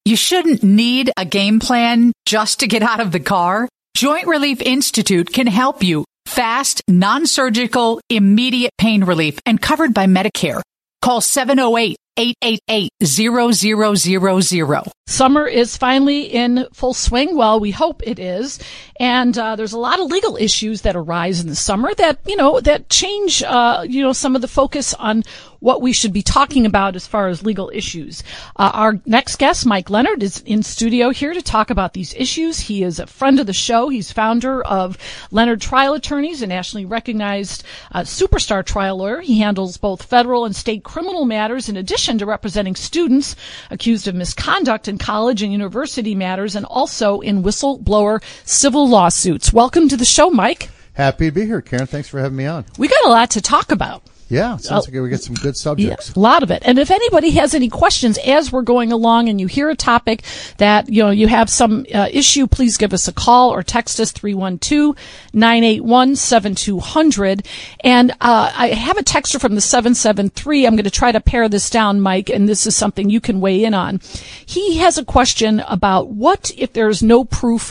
You shouldn't need a game plan just to get out of the car. Joint Relief Institute can help you. Fast, non-surgical, immediate pain relief and covered by Medicare. Call 708-888-0000. Summer is finally in full swing. Well, we hope it is. And there's a lot of legal issues that arise in the summer that, that change, some of the focus on what we should be talking about as far as legal issues. Our next guest, Mike Leonard, is in studio here to talk about these issues. He is a friend of the show. He's founder of Leonard Trial Attorneys, a nationally recognized superstar trial lawyer. He handles both federal and state criminal matters in addition to representing students accused of misconduct in college and university matters and also in whistleblower civil lawsuits. Welcome to the show, Mike. Happy to be here, Karen. Thanks for having me on. We got a lot to talk about. Yeah, it sounds like we get some good subjects. Yeah, a lot of it. And if anybody has any questions as we're going along and you hear a topic that, you have some issue, please give us a call or text us 312-981-7200. And I have a texter from the 773. I'm going to try to pare this down, Mike, and this is something you can weigh in on. He has a question about what if there's no proof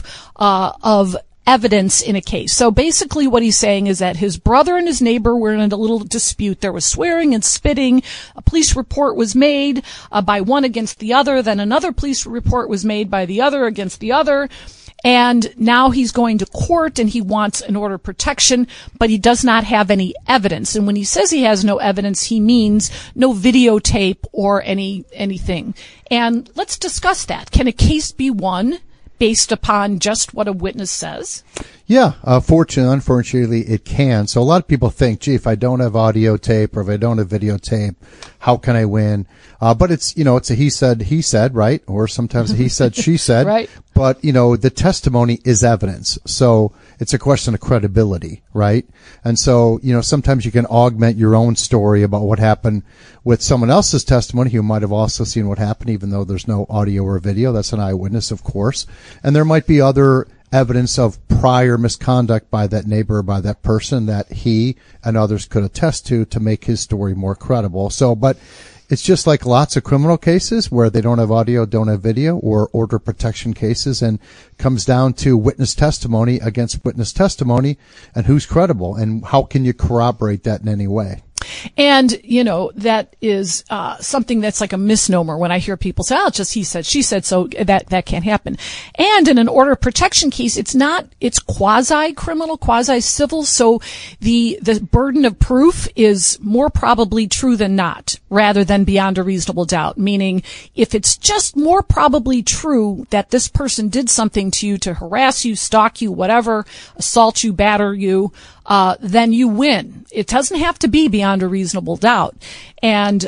of evidence in a case. So basically what he's saying is that his brother and his neighbor were in a little dispute. There was swearing and spitting. A police report was made by one against the other. Then another police report was made by the other against the other. And now he's going to court and he wants an order of protection, but he does not have any evidence. And when he says he has no evidence, he means no videotape or anything. And let's discuss that. Can a case be won based upon just what a witness says? Yeah, unfortunately, it can. So a lot of people think, gee, if I don't have audio tape or if I don't have videotape, how can I win? But it's a he said, right? Or sometimes a he said, she said. Right. But, the testimony is evidence. So it's a question of credibility, right? And so, sometimes you can augment your own story about what happened with someone else's testimony who might have also seen what happened, even though there's no audio or video. That's an eyewitness, of course. And there might be other evidence of prior misconduct by that neighbor or by that person that he and others could attest to make his story more credible. So, but it's just like lots of criminal cases where they don't have audio, don't have video, or order protection cases, and comes down to witness testimony against witness testimony and who's credible and how can you corroborate that in any way. And, that is something that's like a misnomer when I hear people say, it's just he said, she said, so that can't happen. And in an order of protection case, it's quasi-criminal, quasi-civil, so the burden of proof is more probably true than not, rather than beyond a reasonable doubt. Meaning, if it's just more probably true that this person did something to you to harass you, stalk you, whatever, assault you, batter you, then you win. It doesn't have to be beyond a reasonable doubt. And,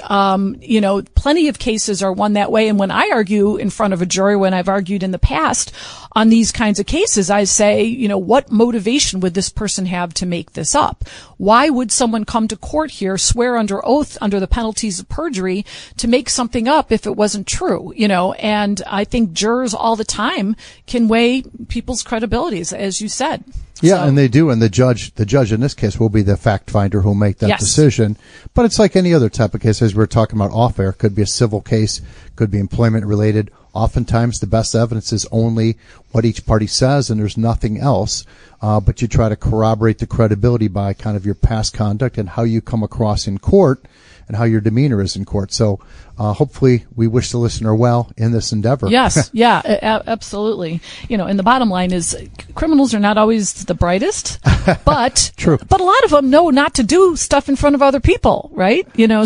plenty of cases are won that way. And when I argue in front of a jury, when I've argued in the past on these kinds of cases, I say, what motivation would this person have to make this up? Why would someone come to court here, swear under oath, under the penalties of perjury, to make something up if it wasn't true? And I think jurors all the time can weigh people's credibilities, as you said. Yeah, So, and they do, and the judge in this case will be the fact finder who'll make that Yes. decision. But it's like any other type of case, as we were talking about off air. Could be a civil case, could be employment related. Oftentimes, the best evidence is only what each party says, and there's nothing else. But you try to corroborate the credibility by kind of your past conduct and how you come across in court and how your demeanor is in court. So hopefully we wish the listener well in this endeavor. Yes, yeah, absolutely. And the bottom line is criminals are not always the brightest, but True. But a lot of them know not to do stuff in front of other people, right?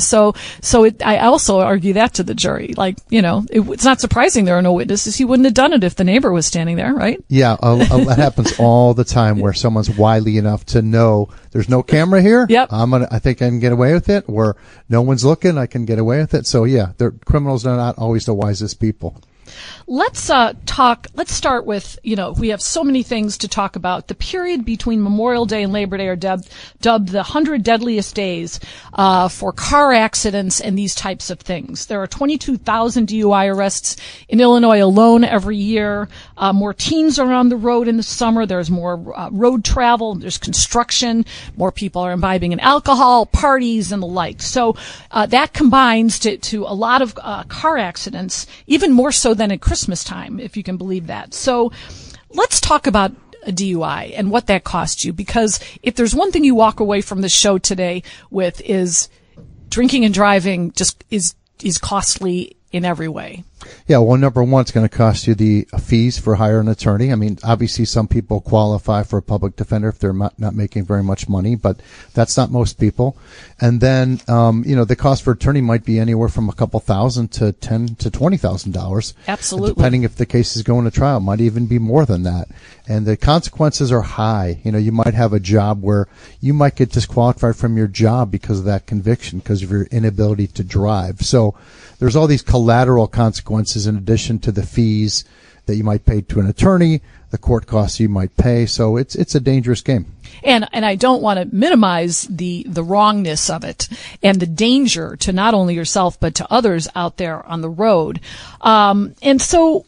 I also argue that to the jury. Like, it's not surprising there are no witnesses. He wouldn't have done it if the neighbor was standing there, right? Yeah, that happens all the time where someone's wily enough to know there's no camera here. Yep. I think I can get away with it, or no one's looking, I can get away with it. So yeah, criminals are not always the wisest people. Let's start with, we have so many things to talk about. The period between Memorial Day and Labor Day are dubbed the 100 deadliest days for car accidents and these types of things. There are 22,000 DUI arrests in Illinois alone every year. More teens are on the road in the summer. There's more road travel. There's construction. More people are imbibing in alcohol, parties, and the like. So that combines to a lot of car accidents, even more so so than at Christmas time, if you can believe that. So let's talk about a DUI and what that cost you, because if there's one thing you walk away from the show today with is drinking and driving just is costly in every way. Yeah, well, number one, it's going to cost you the fees for hiring an attorney. I mean, obviously some people qualify for a public defender if they're not making very much money, but that's not most people. And then, the cost for attorney might be anywhere from a couple $1,000 to $10,000 to $20,000. Absolutely. Depending if the case is going to trial, it might even be more than that. And the consequences are high. You might have a job where you might get disqualified from your job because of that conviction, because of your inability to drive. So there's all these collateral consequences in addition to the fees that you might pay to an attorney, the court costs you might pay. So it's a dangerous game. And I don't want to minimize the wrongness of it and the danger to not only yourself but to others out there on the road. And so,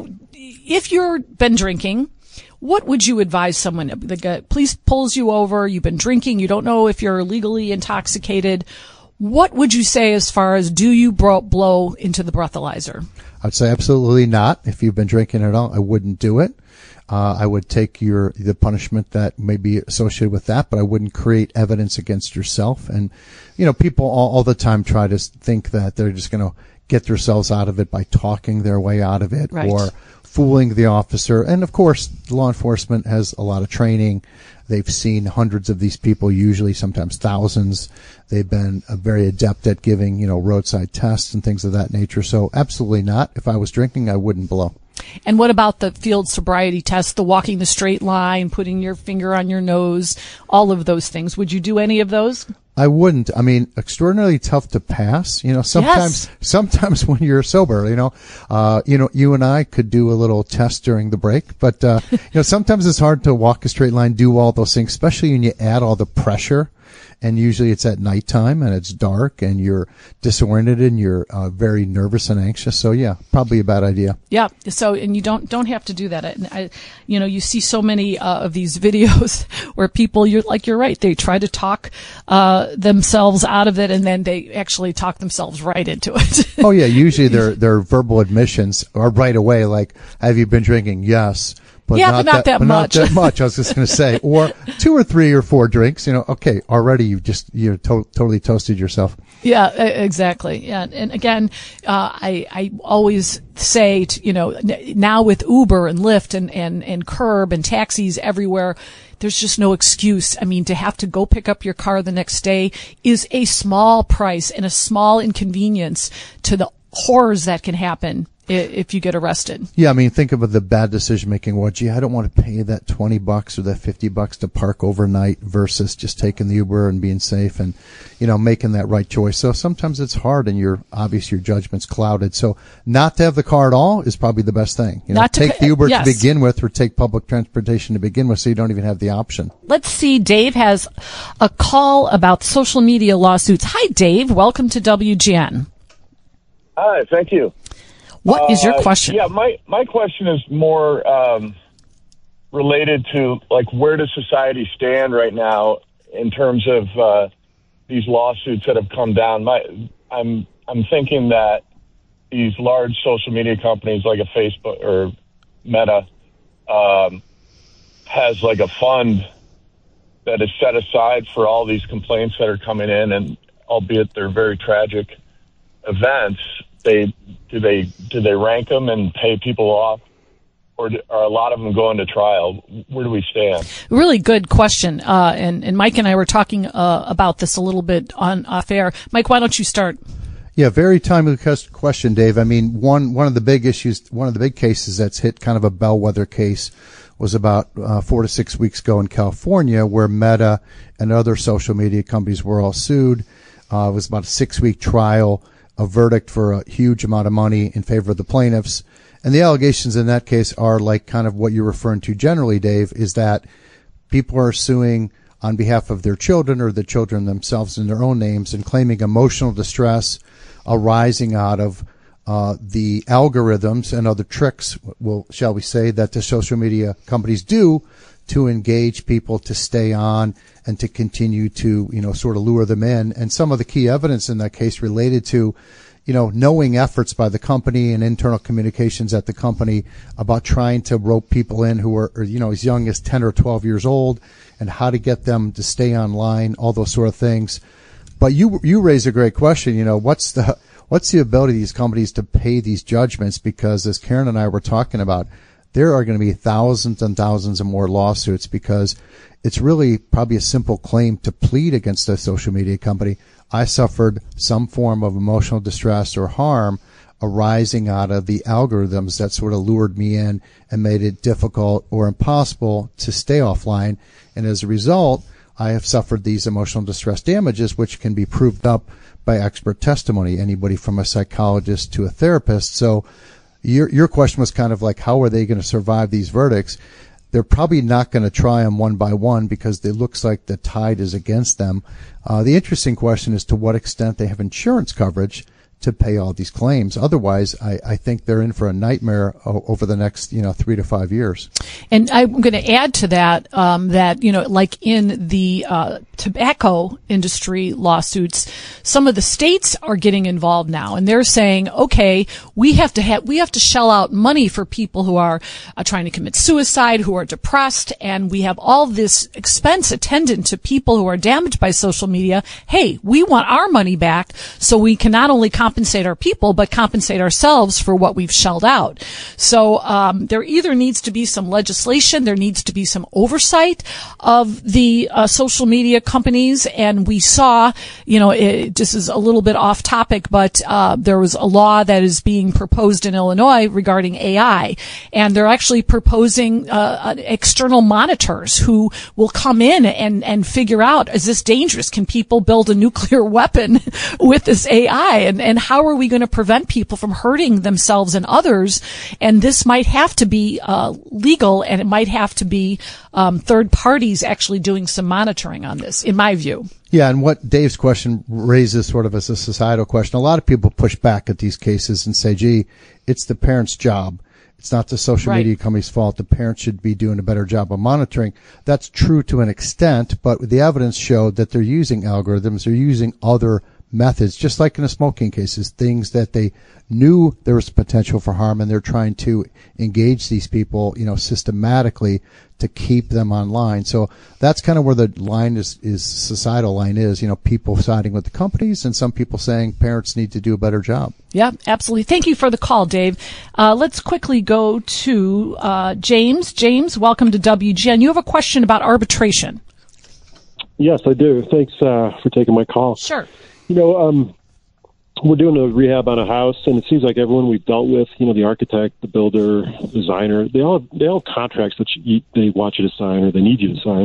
if you've been drinking, what would you advise someone? The police pulls you over, you've been drinking, you don't know if you're legally intoxicated. What would you say as far as do you blow into the breathalyzer? I'd say absolutely not. If you've been drinking at all, I wouldn't do it. I would take the punishment that may be associated with that, but I wouldn't create evidence against yourself. And, people all the time try to think that they're just going to get themselves out of it by talking their way out of it, right, or fooling the officer. And of course, law enforcement has a lot of training. They've seen hundreds of these people, usually sometimes thousands. They've been very adept at giving, roadside tests and things of that nature. So absolutely not. If I was drinking, I wouldn't blow. And what about the field sobriety test, the walking the straight line, putting your finger on your nose, all of those things? Would you do any of those? I wouldn't. I mean, extraordinarily tough to pass. Sometimes when you're sober, you and I could do a little test during the break, but, sometimes it's hard to walk a straight line, do all those things, especially when you add all the pressure. And usually it's at nighttime and it's dark and you're disoriented and you're very nervous and anxious. So yeah, probably a bad idea. Yeah. So, and you don't have to do that. You see so many of these videos where people, you're right. They try to talk themselves out of it and then they actually talk themselves right into it. Oh yeah. Usually their verbal admissions are right away. Like, have you been drinking? Yes. But not that much. Not that much, I was just going to say. Or 2 or 3 or 4 drinks, okay, already you've totally toasted yourself. Yeah, exactly. Yeah. And again, I always say, now with Uber and Lyft and Curb and taxis everywhere, there's just no excuse. I mean, to have to go pick up your car the next day is a small price and a small inconvenience to the horrors that can happen if you get arrested. Yeah, I mean, think about the bad decision making. Well, I don't want to pay that $20 or that $50 to park overnight versus just taking the Uber and being safe and, making that right choice. So sometimes it's hard and your judgment's clouded. So not to have the car at all is probably the best thing. Take the Uber to begin with or take public transportation to begin with so you don't even have the option. Let's see. Dave has a call about social media lawsuits. Hi, Dave. Welcome to WGN. Hi, thank you. What is your question? Yeah, my question is more related to, where does society stand right now in terms of these lawsuits that have come down? I'm thinking that these large social media companies like a Facebook or Meta has a fund that is set aside for all these complaints that are coming in, and albeit they're very tragic events, do they rank them and pay people off, or are a lot of them going to trial? Where do we stand? Really good question. And Mike and I were talking about this a little bit off air. Mike, why don't you start? Yeah, very timely question, Dave. I mean, one of the big issues, one of the big cases that's hit kind of a bellwether case was about 4 to 6 weeks ago in California, where Meta and other social media companies were all sued. It was about a 6-week trial, a verdict for a huge amount of money in favor of the plaintiffs. And the allegations in that case are like kind of what you're referring to generally, Dave, is that people are suing on behalf of their children or the children themselves in their own names and claiming emotional distress arising out of the algorithms and other tricks, shall we say, that the social media companies do to engage people to stay on and to continue to, sort of lure them in. And some of the key evidence in that case related to, knowing efforts by the company and internal communications at the company about trying to rope people in who are, as young as 10 or 12 years old, and how to get them to stay online, all those sort of things. But you raise a great question. What's the ability of these companies to pay these judgments? Because as Karen and I were talking about, there are going to be thousands and thousands of more lawsuits, because it's really probably a simple claim to plead against a social media company. I suffered some form of emotional distress or harm arising out of the algorithms that sort of lured me in and made it difficult or impossible to stay offline. And as a result, I have suffered these emotional distress damages, which can be proved up by expert testimony, anybody from a psychologist to a therapist. So your question was kind of like, how are they going to survive these verdicts? They're probably not going to try them one by one, because it looks like the tide is against them. The interesting question is to what extent they have insurance coverage to pay all these claims. Otherwise, I think they're in for a nightmare over the next 3 to 5 years. And I'm going to add to that that like in the tobacco industry lawsuits, some of the states are getting involved now, and they're saying, okay, we have to shell out money for people who are trying to commit suicide, who are depressed, and we have all this expense attendant to people who are damaged by social media. Hey, we want our money back, so we can not only compensate our people, but compensate ourselves for what we've shelled out. So there either needs to be some legislation, there needs to be some oversight of the social media companies, and we saw, this is a little bit off topic, but there was a law that is being proposed in Illinois regarding AI, and they're actually proposing external monitors who will come in and figure out, is this dangerous? Can people build a nuclear weapon with this AI? And how are we going to prevent people from hurting themselves and others? And this might have to be legal, and it might have to be third parties actually doing some monitoring on this, in my view. Yeah, and what Dave's question raises sort of as a societal question. A lot of people push back at these cases and say, gee, it's the parent's job. It's not the social media company's fault. The parents should be doing a better job of monitoring. That's true to an extent, but the evidence showed that they're using algorithms. They're using other methods, just like in the smoking cases, things that they knew there was potential for harm, and they're trying to engage these people, systematically to keep them online. So that's kind of where the line is societal line is, people siding with the companies and some people saying parents need to do a better job. Yeah, absolutely. Thank you for the call, Dave. Let's quickly go to James. James, welcome to WGN. You have a question about arbitration. Yes, I do. Thanks for taking my call. Sure. We're doing a rehab on a house, and it seems like everyone we've dealt with, the architect, the builder, designer, they all have contracts that they want you to sign or they need you to sign.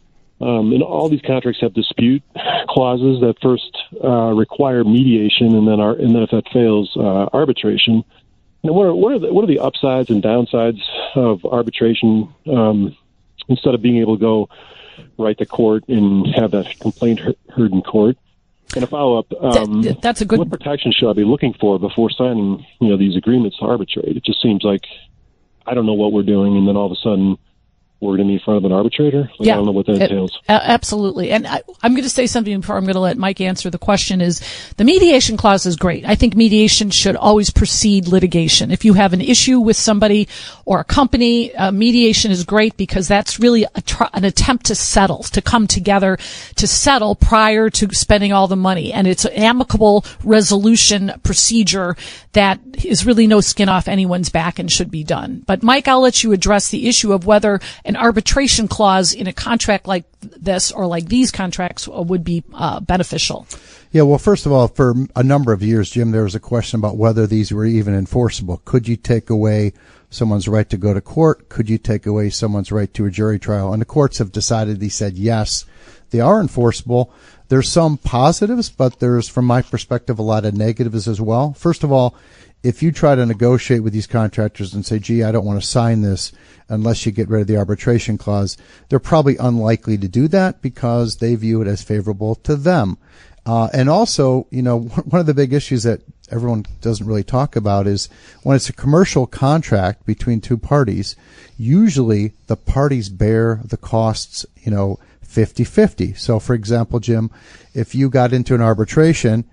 And all these contracts have dispute clauses that first require mediation, and then if that fails, arbitration. Now, what are the upsides and downsides of arbitration instead of being able to go right to court and have that complaint heard in court? And a follow-up, that's a good. What protection should I be looking for before signing, these agreements to arbitrate? It just seems like I don't know what we're doing, and then all of a sudden we're going to be in front of an arbitrator? I don't know what that entails. Absolutely. And I'm going to say something before I'm going to let Mike answer the question is the mediation clause is great. I think mediation should always precede litigation. If you have an issue with somebody or a company, mediation is great because that's really an attempt to settle, to come together to settle prior to spending all the money. And it's an amicable resolution procedure that is really no skin off anyone's back and should be done. But Mike, I'll let you address the issue of whether an arbitration clause in a contract like this or like these contracts would be beneficial. Yeah, well, first of all, for a number of years, Jim, there was a question about whether these were even enforceable. Could you take away someone's right to go to court? Could you take away someone's right to a jury trial? And the courts have decided, they said, yes, they are enforceable. There's some positives, but there's, from my perspective, a lot of negatives as well. First of all, if you try to negotiate with these contractors and say, gee, I don't want to sign this unless you get rid of the arbitration clause, they're probably unlikely to do that because they view it as favorable to them. And also, one of the big issues that everyone doesn't really talk about is when it's a commercial contract between two parties, usually the parties bear the costs, 50-50. So, for example, Jim, if you got into an arbitration,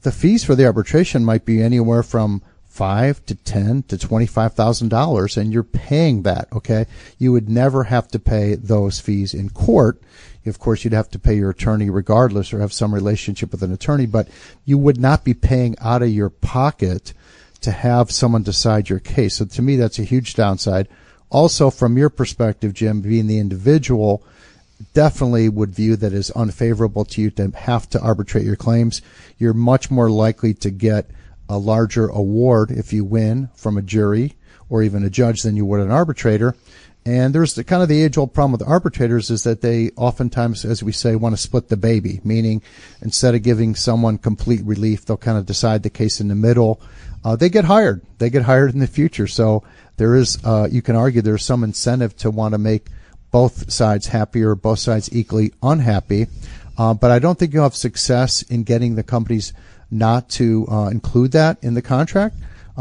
the fees for the arbitration might be anywhere from $5,000 to $10,000 to $25,000, and you're paying that. Okay, you would never have to pay those fees in court. Of course, you'd have to pay your attorney regardless, or have some relationship with an attorney, but you would not be paying out of your pocket to have someone decide your case. So to me, that's a huge downside. Also, from your perspective, Jim, being the individual, definitely would view that as unfavorable to you to have to arbitrate your claims. You're much more likely to get a larger award if you win from a jury or even a judge than you would an arbitrator. And there's the kind of the age-old problem with arbitrators is that they oftentimes, as we say, want to split the baby, meaning instead of giving someone complete relief, they'll kind of decide the case in the middle. They get hired. They get hired in the future. So there is, you can argue there's some incentive to want to make both sides happy or both sides equally unhappy. But I don't think you'll have success in getting the companies not to include that in the contract.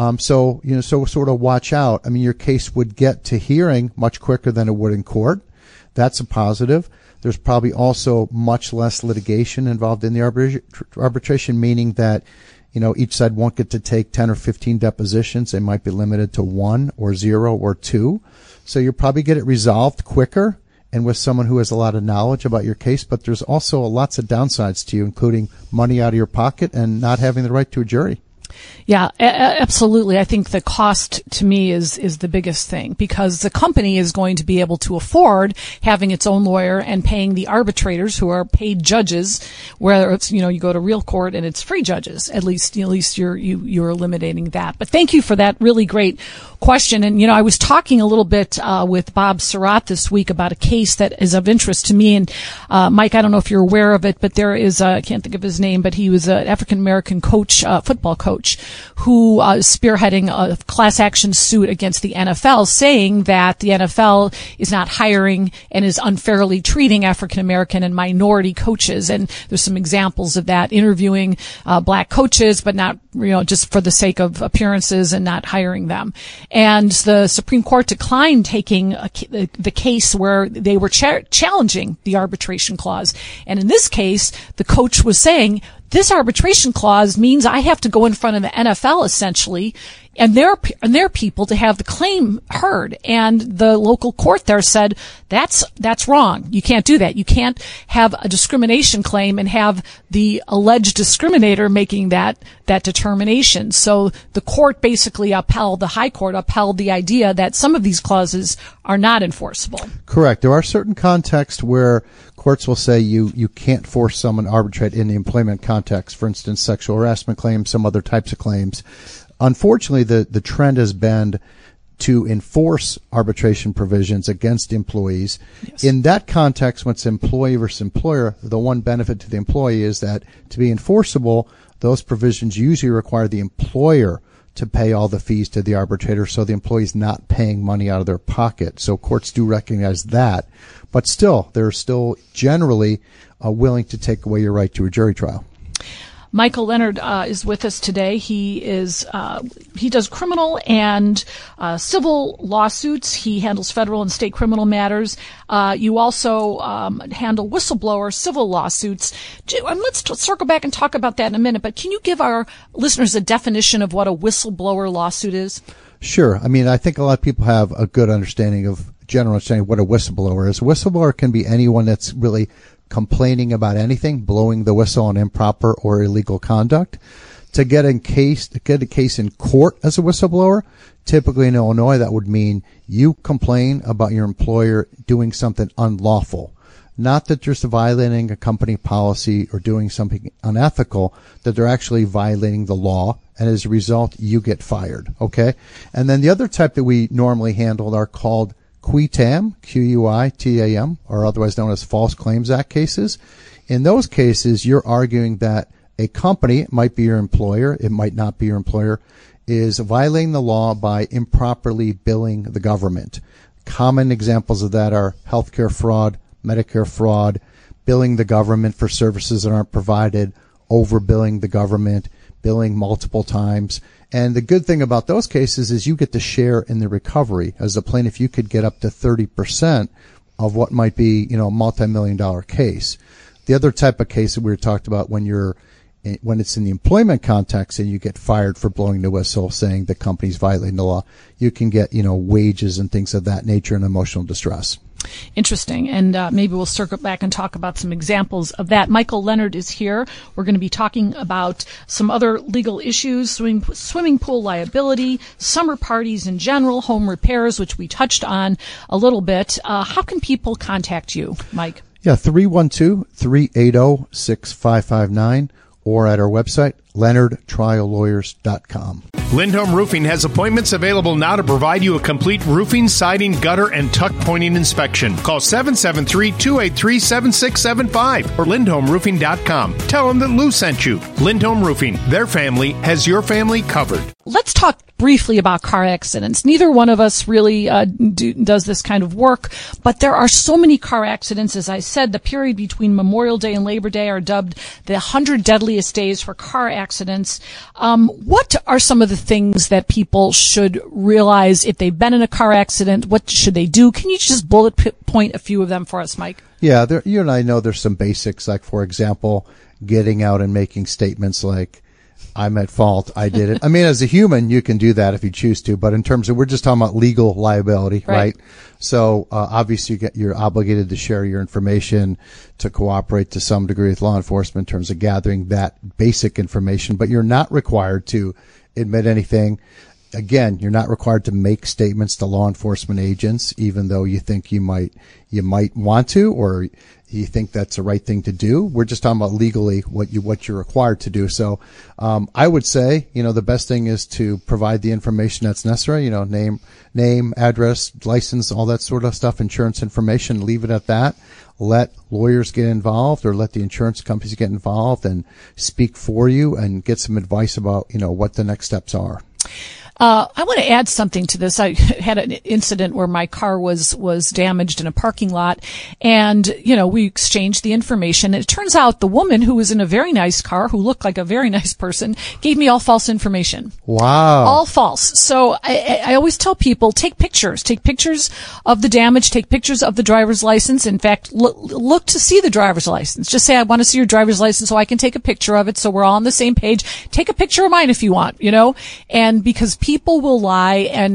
So sort of watch out. I mean, your case would get to hearing much quicker than it would in court. That's a positive. There's probably also much less litigation involved in the arbitration, meaning that, each side won't get to take 10 or 15 depositions. They might be limited to 1 or 0 or 2. So you'll probably get it resolved quicker and with someone who has a lot of knowledge about your case. But there's also lots of downsides to you, including money out of your pocket and not having the right to a jury. Yeah, absolutely. I think the cost to me is the biggest thing, because the company is going to be able to afford having its own lawyer and paying the arbitrators who are paid judges, whether it's, you go to real court and it's free judges. At least you're eliminating that. But thank you for that really great question. And, I was talking a little bit with Bob Surratt this week about a case that is of interest to me. And Mike, I don't know if you're aware of it, but there is, I can't think of his name, but he was an African-American coach, football coach, who is spearheading a class action suit against the NFL, saying that the NFL is not hiring and is unfairly treating African-American and minority coaches. And there's some examples of that, interviewing black coaches, but not, just for the sake of appearances and not hiring them. And the Supreme Court declined taking the case where they were challenging the arbitration clause. And in this case, the coach was saying, this arbitration clause means I have to go in front of the NFL essentially and their people to have the claim heard. And the local court there said, that's wrong. You can't do that. You can't have a discrimination claim and have the alleged discriminator making that determination. So the court basically the high court upheld the idea that some of these clauses are not enforceable. Correct. There are certain contexts where courts will say you can't force someone to arbitrate in the employment context. For instance, sexual harassment claims, some other types of claims. Unfortunately, the trend has been to enforce arbitration provisions against employees. Yes. In that context, when it's employee versus employer, the one benefit to the employee is that to be enforceable, those provisions usually require the employer to pay all the fees to the arbitrator, so the employee's not paying money out of their pocket. So courts do recognize that. But still, they're still generally willing to take away your right to a jury trial. Michael Leonard is with us today. He does criminal and civil lawsuits. He handles federal and state criminal matters. You also handle whistleblower civil lawsuits. And let's circle back and talk about that in a minute. But can you give our listeners a definition of what a whistleblower lawsuit is? Sure. I mean, I think a lot of people have a good general understanding of what a whistleblower is. A whistleblower can be anyone that's really complaining about anything, blowing the whistle on improper or illegal conduct. To get a case in court as a whistleblower, typically in Illinois, that would mean you complain about your employer doing something unlawful. Not that you're violating a company policy or doing something unethical, that they're actually violating the law, and as a result, you get fired. Okay? And then the other type that we normally handle are called QUITAM, Q-U-I-T-A-M, or otherwise known as False Claims Act cases. In those cases, you're arguing that a company, it might be your employer, it might not be your employer, is violating the law by improperly billing the government. Common examples of that are healthcare fraud, Medicare fraud, billing the government for services that aren't provided, overbilling the government, billing multiple times. And the good thing about those cases is you get to share in the recovery. As a plaintiff, you could get up to 30% of what might be, a multi-million-dollar case. The other type of case that we were talked about when you're when it's in the employment context and you get fired for blowing the whistle, saying the company's violating the law, you can get, wages and things of that nature and emotional distress. Interesting. And maybe we'll circle back and talk about some examples of that. Michael Leonard is here. We're going to be talking about some other legal issues, swimming pool liability, summer parties in general, home repairs, which we touched on a little bit. How can people contact you, Mike? Yeah, 312-380-6559 or at our website, LeonardTrialLawyers.com. Lindholm Roofing has appointments available now to provide you a complete roofing, siding, gutter, and tuck pointing inspection. Call 773-283-7675 or LindholmRoofing.com. Tell them that Lou sent you. Lindholm Roofing, their family has your family covered. Let's talk briefly about car accidents. Neither one of us really does this kind of work, but there are so many car accidents. As I said, the period between Memorial Day and Labor Day are dubbed the 100 deadliest days for car accidents. What are some of the things that people should realize if they've been in a car accident? What should they do? Can you just bullet point a few of them for us, Mike? Yeah, you and I know there's some basics, like, for example, getting out and making statements like, I'm at fault, I did it. I mean, as a human, you can do that if you choose to, but in terms of, we're just talking about legal liability, right? So, obviously you're obligated to share your information, to cooperate to some degree with law enforcement in terms of gathering that basic information, but you're not required to admit anything. Again, you're not required to make statements to law enforcement agents, even though you think you might want to, or you think that's the right thing to do. We're just talking about legally what you're required to do. So, I would say, the best thing is to provide the information that's necessary, name, address, license, all that sort of stuff, insurance information, leave it at that. Let lawyers get involved, or let the insurance companies get involved and speak for you and get some advice about, what the next steps are. I want to add something to this. I had an incident where my car was damaged in a parking lot, and, we exchanged the information. And it turns out the woman who was in a very nice car, who looked like a very nice person, gave me all false information. Wow. All false. So I always tell people, take pictures of the damage, take pictures of the driver's license. In fact, look to see the driver's license. Just say, I want to see your driver's license so I can take a picture of it so we're all on the same page. Take a picture of mine if you want, and because people will lie, and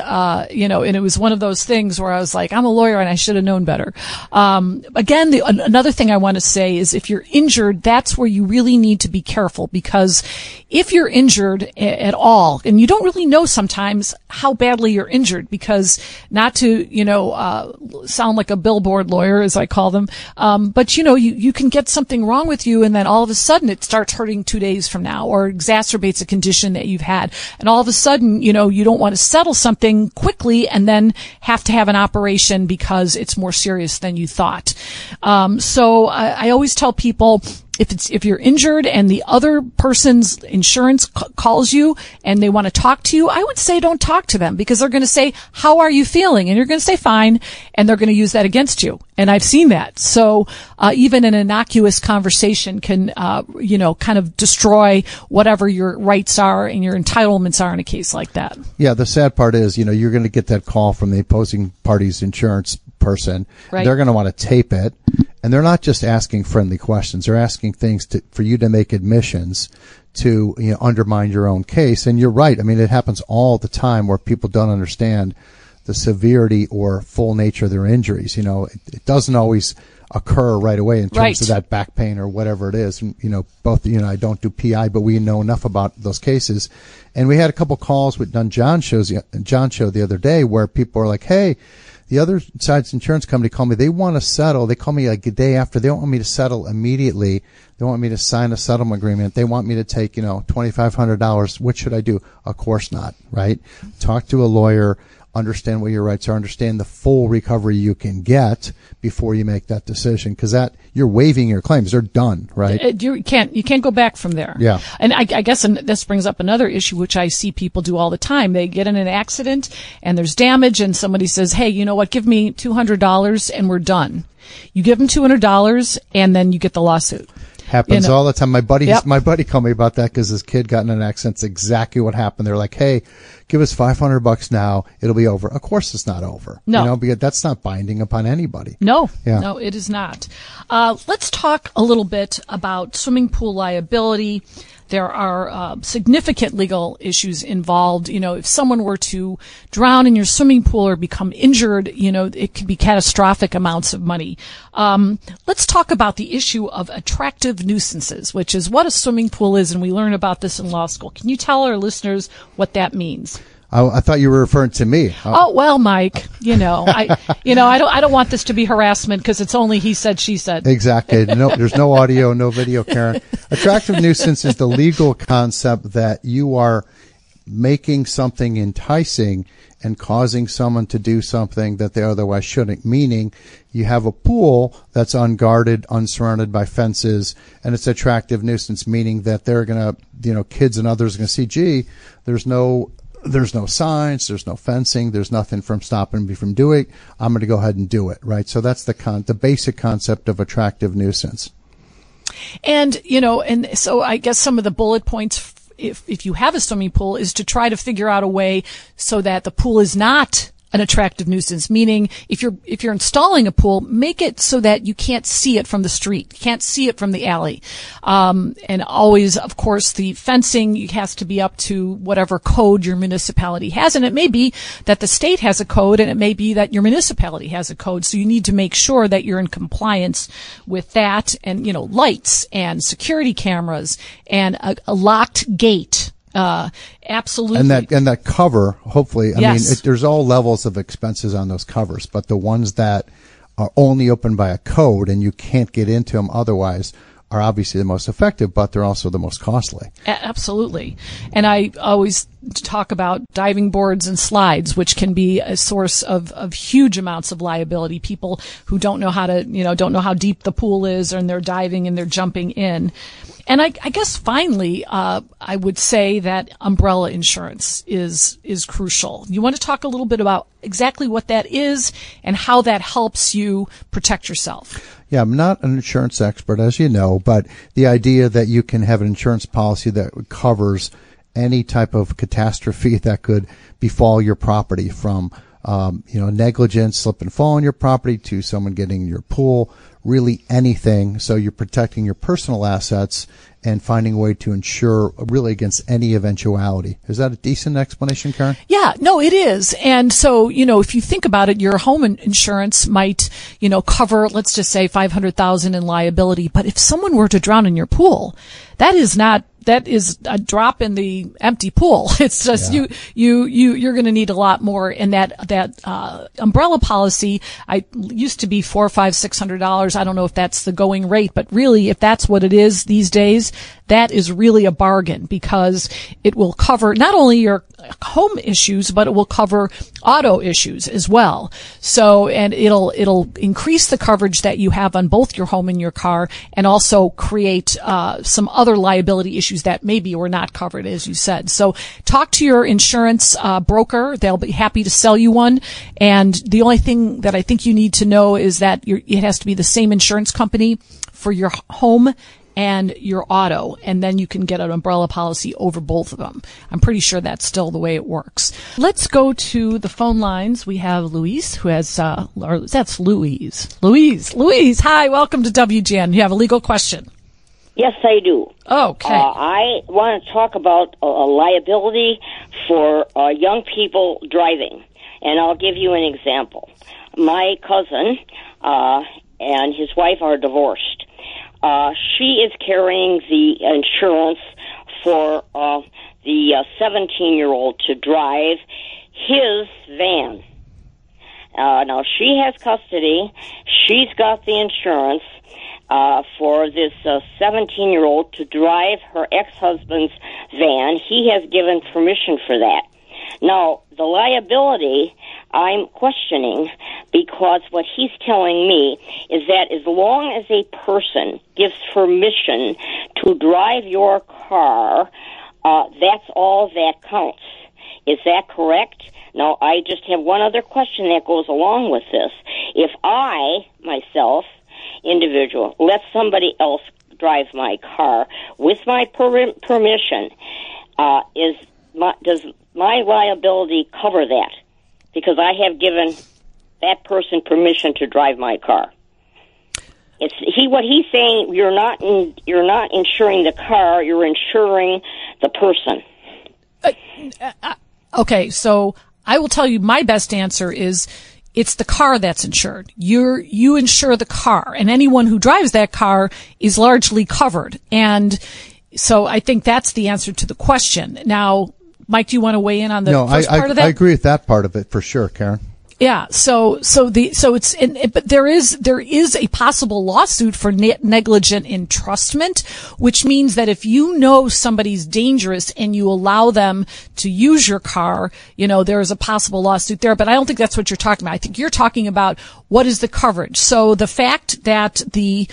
it was one of those things where I was like, I'm a lawyer and I should have known better. Again, another thing I want to say is, if you're injured, that's where you really need to be careful, because if you're injured at all, and you don't really know sometimes how badly you're injured, because not to, sound like a billboard lawyer, as I call them, but you can get something wrong with you, and then all of a sudden it starts hurting 2 days from now, or exacerbates a condition that you've had, and all of a sudden, you don't want to settle something quickly and then have to have an operation because it's more serious than you thought. So I always tell people, if you're injured and the other person's insurance calls you and they want to talk to you, I would say don't talk to them, because they're going to say, how are you feeling? And you're going to say fine, and they're going to use that against you. And I've seen that. So even an innocuous conversation can kind of destroy whatever your rights are and your entitlements are in a case like that. Yeah, the sad part is, you're going to get that call from the opposing party's insurance person. Right. They're going to want to tape it, and they're not just asking friendly questions. They're asking things for you to make admissions to undermine your own case. And you're right. I mean, it happens all the time where people don't understand the severity or full nature of their injuries. It doesn't always occur right away in terms of that back pain or whatever it is. And, both I don't do PI, but we know enough about those cases. And we had a couple calls with John show the other day where people are like, hey, the other side's insurance company called me. They want to settle. They call me like a day after. They don't want me to settle immediately. They want me to sign a settlement agreement. They want me to take, $2,500. What should I do? Of course not, right? Talk to a lawyer. Understand what your rights are, understand the full recovery you can get before you make that decision, because you're waiving your claims. They're done, right? You can't go back from there. Yeah. And I guess this brings up another issue, which I see people do all the time. They get in an accident and there's damage, and somebody says, hey, you know what, give me $200 and we're done. You give them $200 and then you get the lawsuit. Happens all the time. My buddy called me about that because his kid got in an accident. It's exactly what happened. They're like, hey, give us $500 now, it'll be over. Of course it's not over. No. Because that's not binding upon anybody. No, Yeah. no, it is not. Let's talk a little bit about swimming pool liability. There are significant legal issues involved. If someone were to drown in your swimming pool or become injured, it could be catastrophic amounts of money. Let's talk about the issue of attractive nuisances, which is what a swimming pool is, and we learn about this in law school. Can you tell our listeners what that means? I thought you were referring to me. Oh, well, Mike, I don't want this to be harassment because it's only he said, she said. Exactly. No, there's no audio, no video, Karen. Attractive nuisance is the legal concept that you are making something enticing and causing someone to do something that they otherwise shouldn't. Meaning, you have a pool that's unguarded, unsurrounded by fences, and it's attractive nuisance, meaning that they're going to, kids and others are going to see, gee, there's no signs, there's no fencing, there's nothing from stopping me from doing. I'm going to go ahead and do it, right? So that's the basic concept of attractive nuisance. And, and so I guess some of the bullet points, if you have a swimming pool, is to try to figure out a way so that the pool is not an attractive nuisance, meaning if you're installing a pool, make it so that you can't see it from the street, can't see it from the alley. And always, of course, the fencing has to be up to whatever code your municipality has. And it may be that the state has a code, and it may be that your municipality has a code. So you need to make sure that you're in compliance with that, and, lights and security cameras and a locked gate. Absolutely. And that cover, hopefully, Yes. there's all levels of expenses on those covers, but the ones that are only opened by a code and you can't get into them otherwise are obviously the most effective, but they're also the most costly. Absolutely. And I always talk about diving boards and slides, which can be a source of huge amounts of liability. People who don't know how to, don't know how deep the pool is, and they're diving and they're jumping in. And I guess finally, I would say that umbrella insurance is crucial. You want to talk a little bit about exactly what that is and how that helps you protect yourself? Yeah, I'm not an insurance expert, as you know, but the idea that you can have an insurance policy that covers any type of catastrophe that could befall your property, from negligence, slip and fall on your property, to someone getting in your pool, really anything. So you're protecting your personal assets and finding a way to insure really against any eventuality. Is that a decent explanation, Karen? Yeah, no, it is. And so, if you think about it, your home insurance might, cover, let's just say $500,000 in liability. But if someone were to drown in your pool, that is a drop in the empty pool. It's just, you're going to need a lot more. And that umbrella policy, I used to be $400, $500, $600. I don't know if that's the going rate, but really, if that's what it is these days, that is really a bargain, because it will cover not only your home issues, but it will cover auto issues as well. So, and it'll increase the coverage that you have on both your home and your car, and also create some other liability issues that maybe were not covered, as you said. So talk to your insurance broker. They'll be happy to sell you one. And the only thing that I think you need to know is that it has to be the same insurance company for your home and your auto, and then you can get an umbrella policy over both of them. I'm pretty sure that's still the way it works. Let's go to the phone lines. We have Louise, who has, that's Louise. Louise, hi, welcome to WGN. You have a legal question. Yes, I do. Okay. I want to talk about liability for young people driving, and I'll give you an example. My cousin and his wife are divorced. She is carrying the insurance for the 17-year-old to drive his van. Now, she has custody. She's got the insurance for this 17-year-old to drive her ex-husband's van. He has given permission for that. Now, the liability I'm questioning, because what he's telling me is that as long as a person gives permission to drive your car, that's all that counts. Is that correct? Now, I just have one other question that goes along with this. If I, myself, individual, let somebody else drive my car with my permission, does my liability cover that? Because I have given that person permission to drive my car. What he's saying, you're not insuring the car, you're insuring the person. Okay, so I will tell you my best answer is it's the car that's insured. You insure the car, and anyone who drives that car is largely covered. And so I think that's the answer to the question. Now, Mike, do you want to weigh in on the first part of that? I agree with that part of it for sure, Karen. Yeah, but there is a possible lawsuit for negligent entrustment, which means that if you know somebody's dangerous and you allow them to use your car, there is a possible lawsuit there. But I don't think that's what you're talking about. I think you're talking about what is the coverage. So the fact that the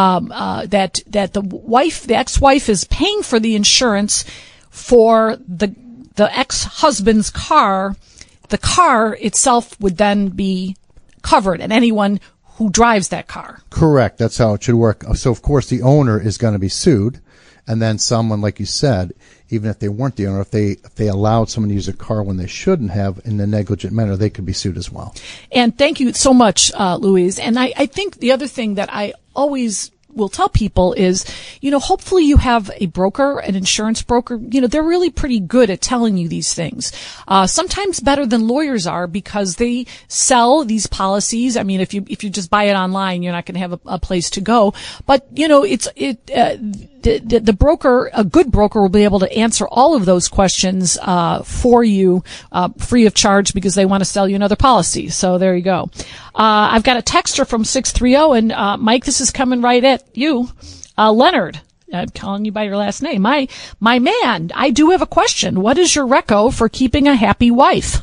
ex-wife is paying for the insurance for the ex-husband's car. The car itself would then be covered, and anyone who drives that car. Correct. That's how it should work. So, of course, the owner is going to be sued, and then someone, like you said, even if they weren't the owner, if they allowed someone to use a car when they shouldn't have in a negligent manner, they could be sued as well. And thank you so much, Louise. And I think the other thing that I always will tell people is, hopefully you have a broker, an insurance broker. They're really pretty good at telling you these things. Sometimes better than lawyers are, because they sell these policies. I mean, if you just buy it online, you're not going to have a place to go. But, the broker, a good broker, will be able to answer all of those questions for you free of charge, because they want to sell you another policy. So there you go. I've got a texter from 630, and Mike, this is coming right at you. Leonard, I'm calling you by your last name. My man, I do have a question. What is your reco for keeping a happy wife?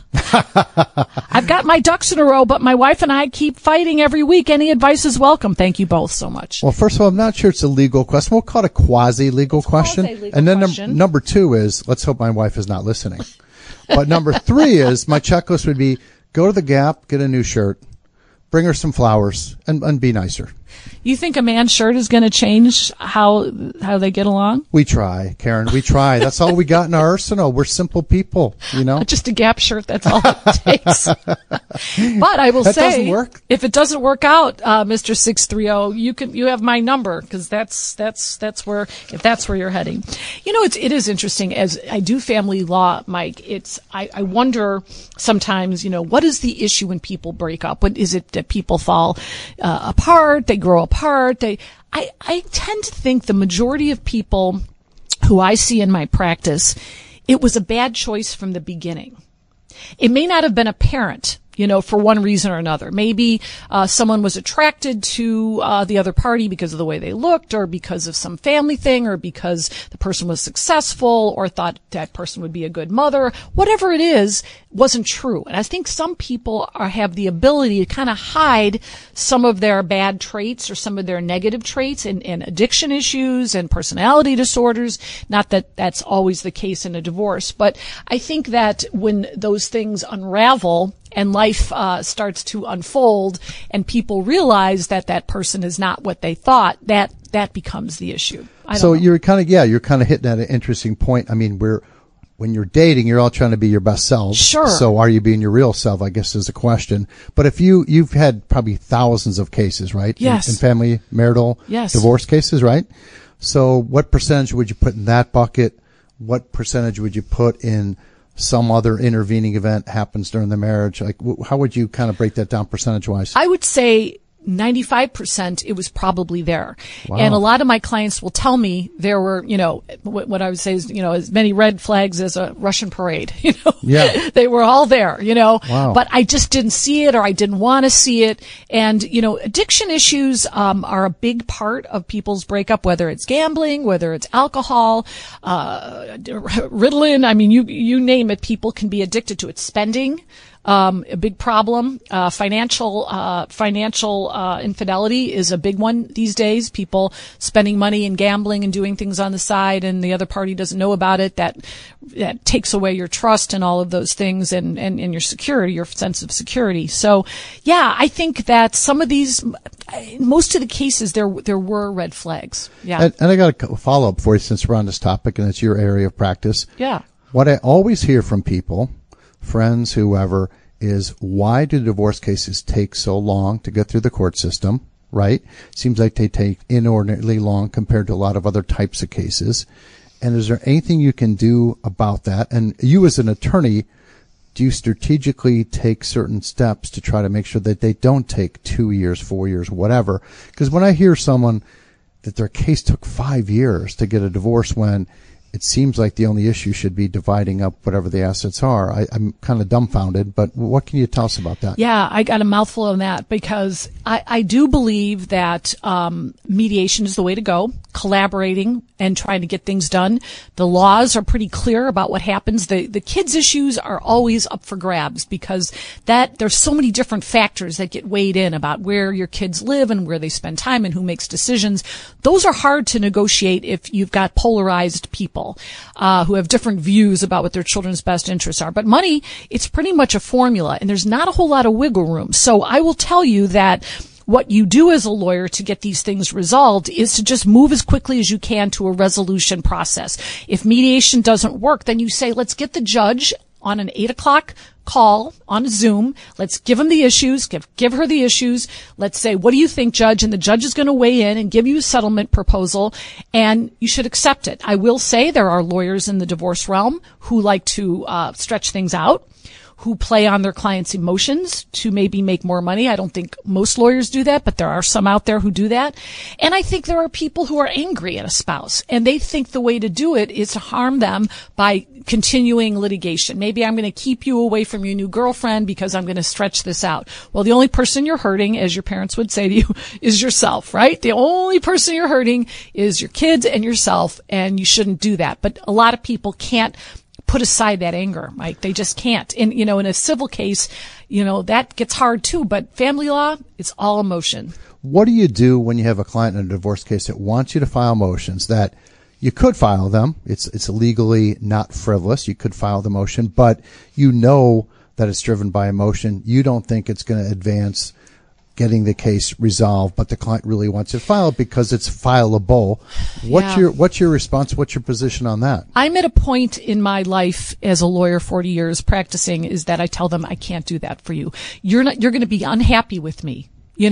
I've got my ducks in a row, but my wife and I keep fighting every week. Any advice is welcome. Thank you both so much. Well, first of all, I'm not sure it's a legal question. We'll call it a quasi-legal question. And then number two is, let's hope my wife is not listening. But number three is, my checklist would be, go to the Gap, get a new shirt, bring her some flowers, and be nicer. You think a man's shirt is going to change how they get along? We try, Karen. We try. That's all we got in our arsenal. We're simple people, Just a Gap shirt. That's all it takes. But I will say, if it doesn't work out, Mr. 630, you have my number, because that's where, if that's where you're heading. It is interesting. As I do family law, Mike, I wonder sometimes, what is the issue when people break up? What is it that people fall apart? They grow apart. I tend to think the majority of people who I see in my practice, it was a bad choice from the beginning. It may not have been apparent, for one reason or another. Maybe someone was attracted to the other party because of the way they looked, or because of some family thing, or because the person was successful, or thought that person would be a good mother. Whatever it is, wasn't true. And I think some people have the ability to kind of hide some of their bad traits or some of their negative traits and addiction issues and personality disorders. Not that that's always the case in a divorce, but I think that when those things unravel and life starts to unfold and people realize that that person is not what they thought, that becomes the issue. So you're kind of hitting at an interesting point. I mean, when you're dating, you're all trying to be your best selves. Sure. So are you being your real self, I guess, is a question. But if you've had probably thousands of cases, right? Yes. In family, marital, divorce cases, right? So what percentage would you put in that bucket? What percentage would you put in some other intervening event happens during the marriage? Like, how would you kind of break that down percentage-wise? I would say 95%, it was probably there. Wow. And a lot of my clients will tell me there were, what I would say is, as many red flags as a Russian parade, Yeah. They were all there, Wow. But I just didn't see it, or I didn't want to see it. And, addiction issues, are a big part of people's breakup, whether it's gambling, whether it's alcohol, Ritalin. I mean, you name it, people can be addicted to it. Spending. A big problem. Financial infidelity is a big one these days. People spending money and gambling and doing things on the side, and the other party doesn't know about it. That takes away your trust and all of those things, and your security, your sense of security. So, yeah, I think that some of these, most of the cases, there were red flags. Yeah. And I got a follow up for you, since we're on this topic and it's your area of practice. Yeah. What I always hear from people, friends, whoever, is why do divorce cases take so long to get through the court system, right? Seems like they take inordinately long compared to a lot of other types of cases. And is there anything you can do about that? And you as an attorney, do you strategically take certain steps to try to make sure that they don't take 2 years, 4 years, whatever? Because when I hear someone that their case took 5 years to get a divorce when it seems like the only issue should be dividing up whatever the assets are, I'm kind of dumbfounded, but what can you tell us about that? Yeah, I got a mouthful on that because I do believe that mediation is the way to go, collaborating and trying to get things done. The laws are pretty clear about what happens. The kids' issues are always up for grabs because there's so many different factors that get weighed in about where your kids live and where they spend time and who makes decisions. Those are hard to negotiate if you've got polarized people who have different views about what their children's best interests are. But money, it's pretty much a formula, and there's not a whole lot of wiggle room. So I will tell you that what you do as a lawyer to get these things resolved is to just move as quickly as you can to a resolution process. If mediation doesn't work, then you say, let's get the judge on an 8 o'clock call on Zoom. Let's give him the issues, give her the issues. Let's say, what do you think, judge? And the judge is going to weigh in and give you a settlement proposal, and you should accept it. I will say there are lawyers in the divorce realm who like to stretch things out, who play on their clients' emotions to maybe make more money. I don't think most lawyers do that, but there are some out there who do that. And I think there are people who are angry at a spouse, and they think the way to do it is to harm them by continuing litigation. Maybe I'm going to keep you away from your new girlfriend because I'm going to stretch this out. Well, the only person you're hurting, as your parents would say to you, is yourself, right? The only person you're hurting is your kids and yourself, and you shouldn't do that. But a lot of people can't put aside that anger, Mike. They just can't. And, in a civil case, that gets hard too. But family law, it's all emotion. What do you do when you have a client in a divorce case that wants you to file motions that you could file them? It's legally not frivolous. You could file the motion, but you know that it's driven by emotion. You don't think it's going to advance getting the case resolved, but the client really wants it filed because it's fileable. What's your response? What's your position on that? I'm at a point in my life as a lawyer, 40 years practicing, is that I tell them I can't do that for you. You're going to be unhappy with me.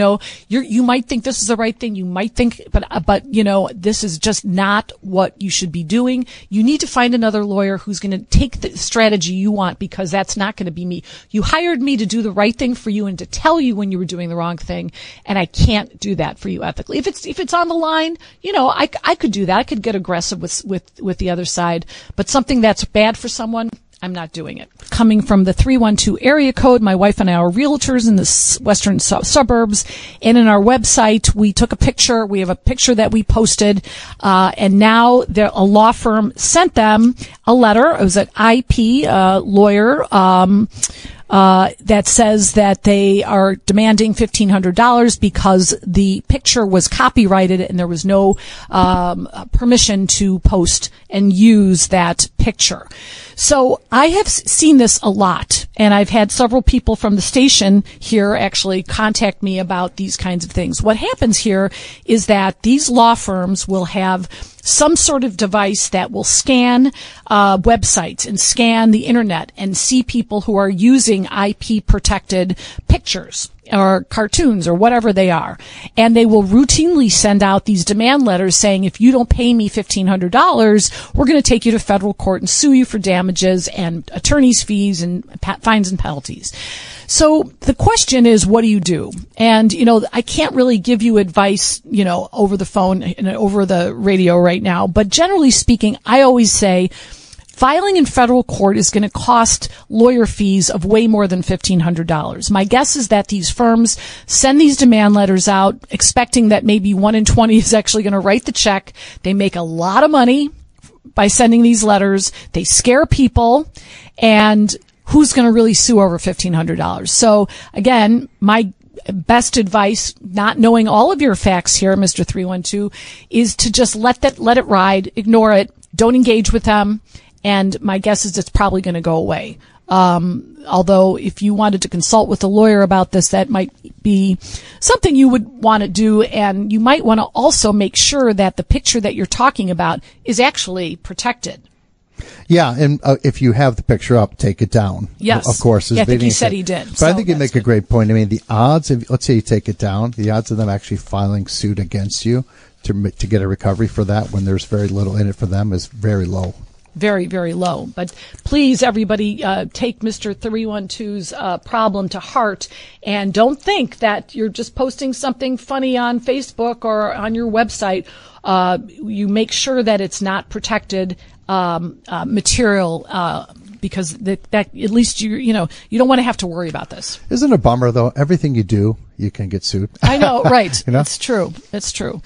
You might think this is the right thing. You might think, but this is just not what you should be doing. You need to find another lawyer who's going to take the strategy you want, because that's not going to be me. You hired me to do the right thing for you and to tell you when you were doing the wrong thing, and I can't do that for you ethically. If it's on the line, I could do that. I could get aggressive with the other side, but something that's bad for someone, I'm not doing it. Coming from the 312 area code, my wife and I are realtors in the western suburbs. And in our website, we took a picture. We have a picture that we posted. And now a law firm sent them a letter. It was an IP lawyer that says that they are demanding $1,500 because the picture was copyrighted and there was no permission to post and use that picture. So I have seen this a lot, and I've had several people from the station here actually contact me about these kinds of things. What happens here is that these law firms will have some sort of device that will scan websites and scan the internet and see people who are using IP protected pictures or cartoons or whatever they are. And they will routinely send out these demand letters saying, if you don't pay me $1,500, we're going to take you to federal court and sue you for damages and attorney's fees and fines and penalties. So the question is, what do you do? And, I can't really give you advice, over the phone and over the radio right now. But generally speaking, I always say filing in federal court is going to cost lawyer fees of way more than $1,500. My guess is that these firms send these demand letters out expecting that maybe 1 in 20 is actually going to write the check. They make a lot of money by sending these letters. They scare people, and who's going to really sue over $1,500? So again, my best advice, not knowing all of your facts here, Mr. 312, is to just let it ride, ignore it, don't engage with them. And my guess is it's probably going to go away. Although if you wanted to consult with a lawyer about this, that might be something you would want to do. And you might want to also make sure that the picture that you're talking about is actually protected. Yeah, and if you have the picture up, take it down. Yes. Of course. Yeah, I think he said he did. But I think you make a great point. I mean, the odds of, let's say you take it down, the odds of them actually filing suit against you to get a recovery for that when there's very little in it for them is very low. Very, very low. But please, everybody, take Mr. 312's problem to heart, and don't think that you're just posting something funny on Facebook or on your website. You make sure that it's not protected material, because that at least you don't want to have to worry about this. Isn't it a bummer though? Everything you do, you can get sued. I know, right? You know? It's true. It's true.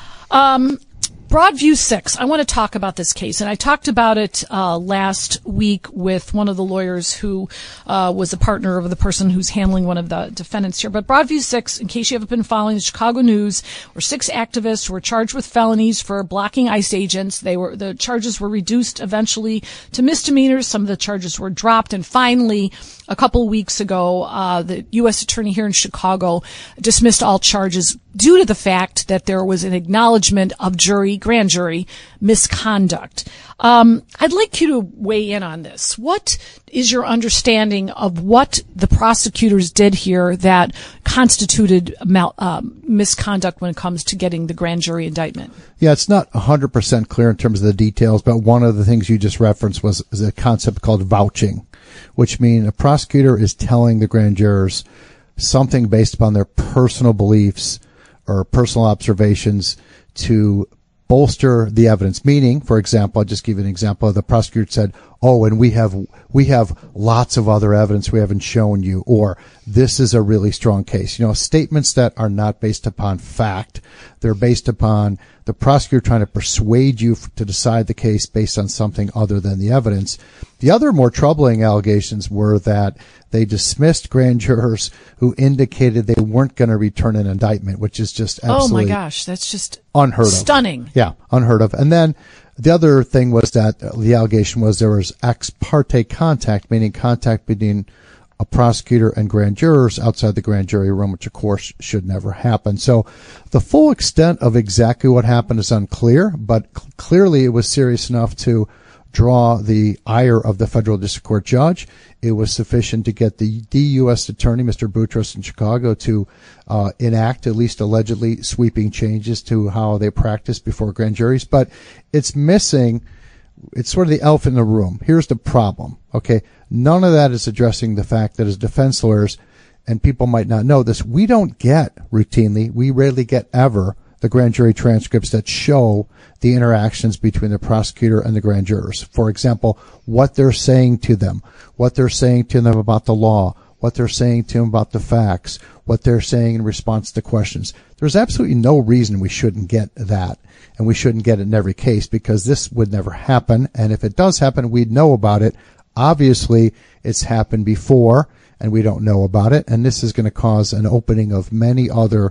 Broadview 6, I want to talk about this case, and I talked about it last week with one of the lawyers who was a partner of the person who's handling one of the defendants here. But Broadview 6, in case you haven't been following the Chicago news, were 6 activists who were charged with felonies for blocking ICE agents. The charges were reduced eventually to misdemeanors. Some of the charges were dropped, and finally, a couple weeks ago, the U.S. attorney here in Chicago dismissed all charges due to the fact that there was an acknowledgement of grand jury misconduct. I'd like you to weigh in on this. What is your understanding of what the prosecutors did here that constituted misconduct when it comes to getting the grand jury indictment? Yeah, it's not 100% clear in terms of the details, but one of the things you just referenced was a concept called vouching, which means a prosecutor is telling the grand jurors something based upon their personal beliefs or personal observations to bolster the evidence. Meaning, for example, I'll just give you an example. The prosecutor said, "Oh, and we have lots of other evidence we haven't shown you," or "This is a really strong case." Statements that are not based upon fact. They're based upon the prosecutor trying to persuade you to decide the case based on something other than the evidence. The other more troubling allegations were that they dismissed grand jurors who indicated they weren't going to return an indictment, which is just absolutely, oh my gosh, that's just unheard of. Stunning. Yeah, unheard of. And then the other thing was that the allegation was there was ex parte contact, meaning contact between a prosecutor and grand jurors outside the grand jury room, which of course should never happen. So the full extent of exactly what happened is unclear, but clearly it was serious enough to draw the ire of the federal district court judge. It was sufficient to get the U.S. attorney, Mr. Boutros in Chicago, to enact at least allegedly sweeping changes to how they practice before grand juries. But it's missing. It's sort of the elephant in the room. Here's the problem. Okay. None of that is addressing the fact that as defense lawyers, and people might not know this, we don't get routinely, we rarely get ever, the grand jury transcripts that show the interactions between the prosecutor and the grand jurors. For example, what they're saying to them, what they're saying to them about the law, what they're saying to them about the facts, what they're saying in response to questions. There's absolutely no reason we shouldn't get that, and we shouldn't get it in every case, because this would never happen, and if it does happen, we'd know about it. Obviously, it's happened before, and we don't know about it, and this is going to cause an opening of many other